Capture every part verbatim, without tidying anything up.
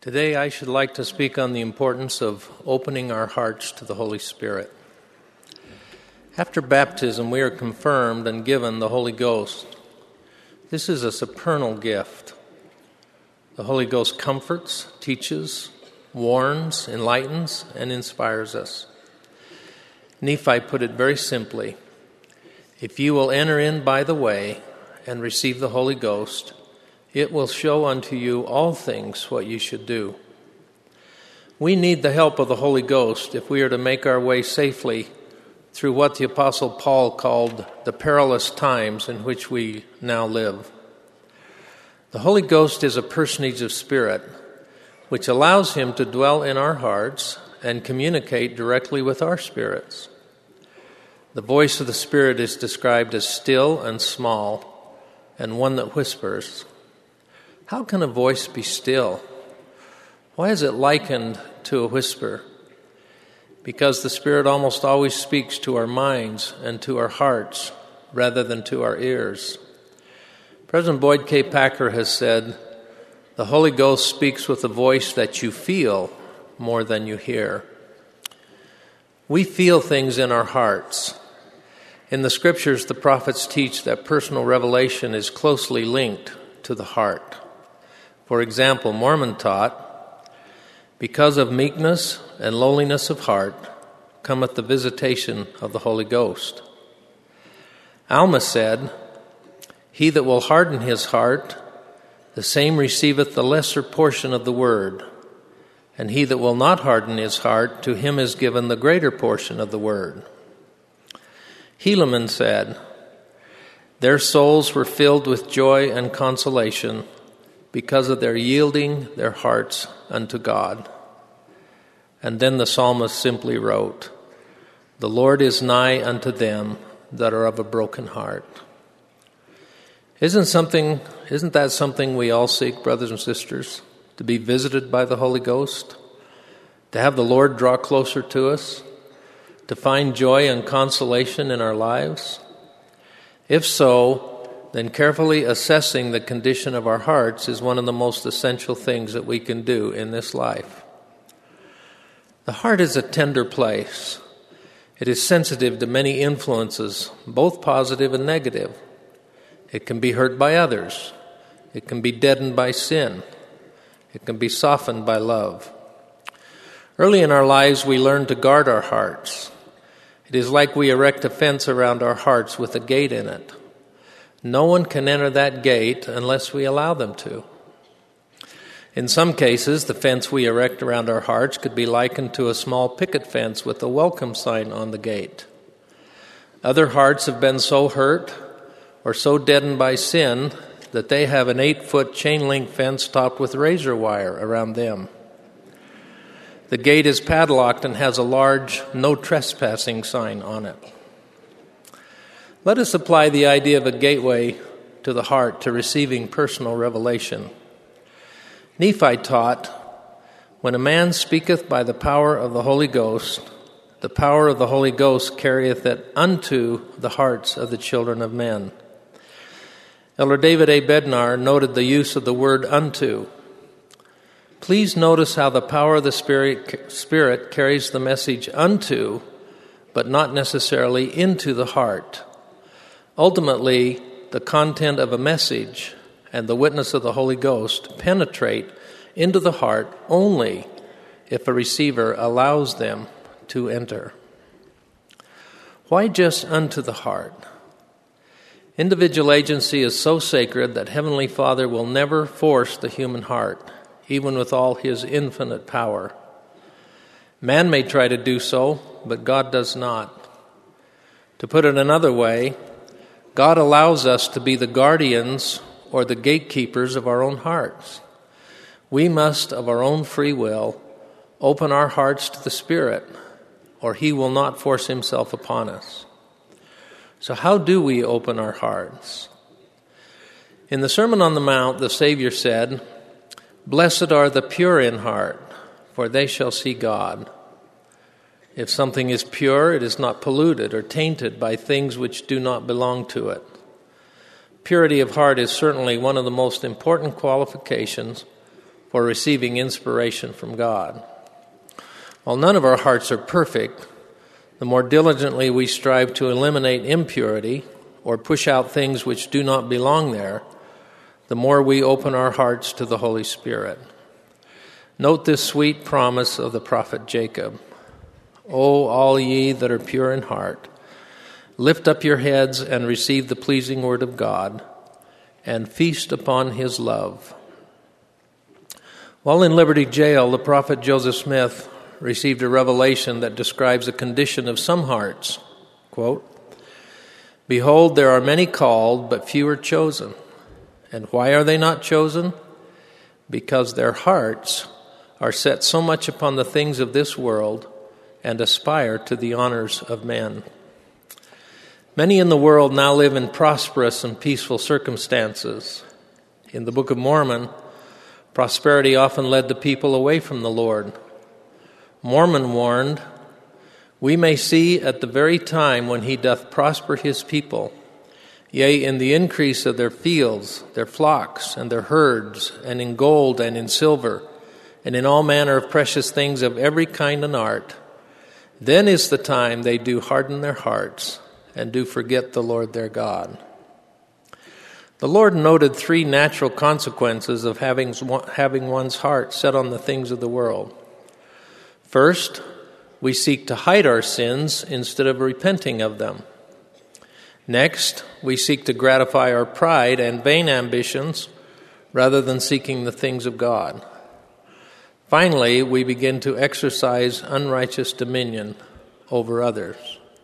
Today I should like to speak on the importance of opening our hearts to the Holy Spirit. After baptism, we are confirmed and given the Holy Ghost. This is a supernal gift. The Holy Ghost comforts, teaches, warns, enlightens, and inspires us. Nephi put it very simply: if you will enter in by the way and receive the Holy Ghost, it will show unto you all things what you should do. We need the help of the Holy Ghost if we are to make our way safely through what the Apostle Paul called the perilous times in which we now live. The Holy Ghost is a personage of spirit, which allows him to dwell in our hearts and communicate directly with our spirits. The voice of the Spirit is described as still and small, and one that whispers. How can a voice be still? Why is it likened to a whisper? Because the Spirit almost always speaks to our minds and to our hearts rather than to our ears. President Boyd K. Packer has said, "The Holy Ghost speaks with a voice that you feel more than you hear." We feel things in our hearts. In the Scriptures, the prophets teach that personal revelation is closely linked to the heart. For example, Mormon taught, because of meekness and lowliness of heart cometh the visitation of the Holy Ghost. Alma said, he that will harden his heart, the same receiveth the lesser portion of the word, and he that will not harden his heart, to him is given the greater portion of the word. Helaman said, their souls were filled with joy and consolation, because of their yielding their hearts unto God. And then the psalmist simply wrote, the Lord is nigh unto them that are of a broken heart. Isn't something, isn't that something we all seek, brothers and sisters? To be visited by the Holy Ghost? To have the Lord draw closer to us? To find joy and consolation in our lives? If so, then carefully assessing the condition of our hearts is one of the most essential things that we can do in this life. The heart is a tender place. It is sensitive to many influences, both positive and negative. It can be hurt by others. It can be deadened by sin. It can be softened by love. Early in our lives, we learn to guard our hearts. It is like we erect a fence around our hearts with a gate in it. No one can enter that gate unless we allow them to. In some cases, the fence we erect around our hearts could be likened to a small picket fence with a welcome sign on the gate. Other hearts have been so hurt or so deadened by sin that they have an eight-foot chain-link fence topped with razor wire around them. The gate is padlocked and has a large no trespassing sign on it. Let us apply the idea of a gateway to the heart to receiving personal revelation. Nephi taught, when a man speaketh by the power of the Holy Ghost, the power of the Holy Ghost carrieth it unto the hearts of the children of men. Elder David A. Bednar noted the use of the word unto. Please notice how the power of the Spirit, Spirit carries the message unto, but not necessarily into the heart. Ultimately, the content of a message and the witness of the Holy Ghost penetrate into the heart only if a receiver allows them to enter. Why just unto the heart? Individual agency is so sacred that Heavenly Father will never force the human heart, even with all his infinite power. Man may try to do so, but God does not. To put it another way, God allows us to be the guardians or the gatekeepers of our own hearts. We must, of our own free will, open our hearts to the Spirit, or he will not force himself upon us. So how do we open our hearts? In the Sermon on the Mount, the Savior said, blessed are the pure in heart, for they shall see God. If something is pure, it is not polluted or tainted by things which do not belong to it. Purity of heart is certainly one of the most important qualifications for receiving inspiration from God. While none of our hearts are perfect, the more diligently we strive to eliminate impurity or push out things which do not belong there, the more we open our hearts to the Holy Spirit. Note this sweet promise of the prophet Jacob. O all ye that are pure in heart, lift up your heads and receive the pleasing word of God, and feast upon his love. While in Liberty Jail, the prophet Joseph Smith received a revelation that describes the condition of some hearts. Quote, "Behold, there are many called, but few are chosen. And why are they not chosen? Because their hearts are set so much upon the things of this world and aspire to the honors of men." Many in the world now live in prosperous and peaceful circumstances. In the Book of Mormon, prosperity often led the people away from the Lord. Mormon warned, "We may see at the very time when he doth prosper his people, yea, in the increase of their fields, their flocks, and their herds, and in gold and in silver, and in all manner of precious things of every kind and art, then is the time they do harden their hearts, and do forget the Lord their God." The Lord noted three natural consequences of having, having one's heart set on the things of the world. First, we seek to hide our sins instead of repenting of them. Next, we seek to gratify our pride and vain ambitions rather than seeking the things of God. Finally, we begin to exercise unrighteous dominion over others.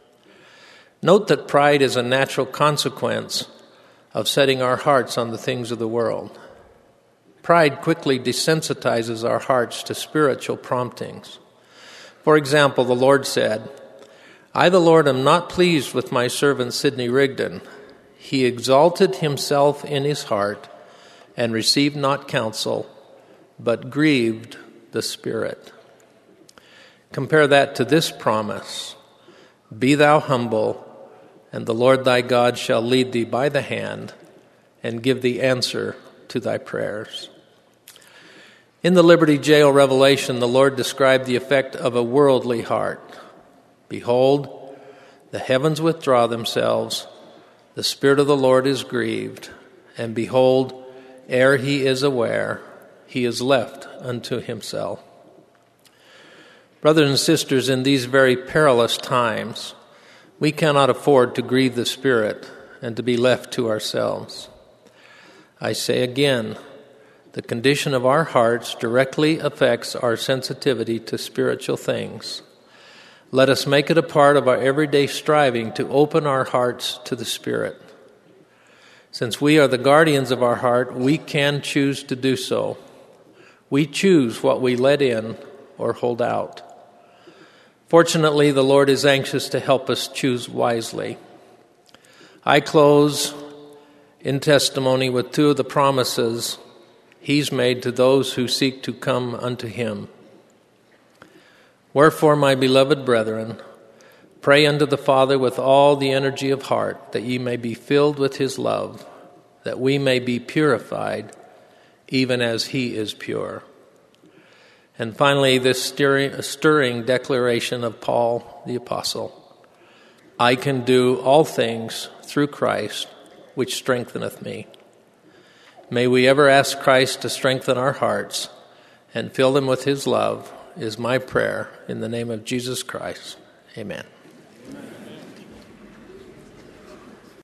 Note that pride is a natural consequence of setting our hearts on the things of the world. Pride quickly desensitizes our hearts to spiritual promptings. For example, the Lord said, "I, the Lord, am not pleased with my servant Sidney Rigdon. He exalted himself in his heart and received not counsel, but grieved the Spirit." Compare that to this promise, "Be thou humble, and the Lord thy God shall lead thee by the hand and give thee answer to thy prayers." In the Liberty Jail revelation, the Lord described the effect of a worldly heart. "Behold, the heavens withdraw themselves, the Spirit of the Lord is grieved, and behold, ere he is aware, he is left unto himself." Brothers and sisters, in these very perilous times, we cannot afford to grieve the Spirit and to be left to ourselves. I say again, the condition of our hearts directly affects our sensitivity to spiritual things. Let us make it a part of our everyday striving to open our hearts to the Spirit. Since we are the guardians of our heart, we can choose to do so. We choose what we let in or hold out. Fortunately, the Lord is anxious to help us choose wisely. I close in testimony with two of the promises he's made to those who seek to come unto him. "Wherefore, my beloved brethren, pray unto the Father with all the energy of heart, that ye may be filled with his love, that we may be purified, even as he is pure." And finally, this stirring, stirring declaration of Paul the Apostle, "I can do all things through Christ, which strengtheneth me." May we ever ask Christ to strengthen our hearts and fill them with his love, is my prayer in the name of Jesus Christ. Amen.